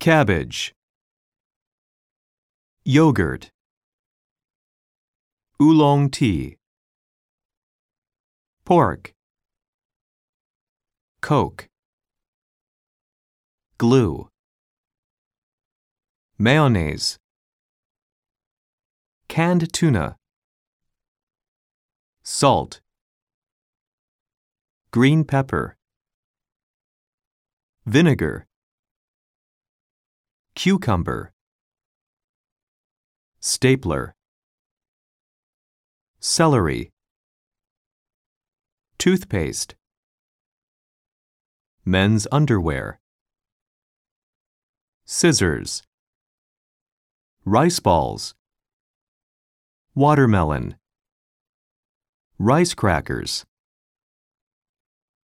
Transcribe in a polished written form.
cabbage, yogurt, oolong tea, pork, Coke, glue, mayonnaise, canned tuna, salt, green pepper, vinegar, cucumber, stapler, celery, toothpaste, men's underwear, scissors, rice balls, watermelon, rice crackers.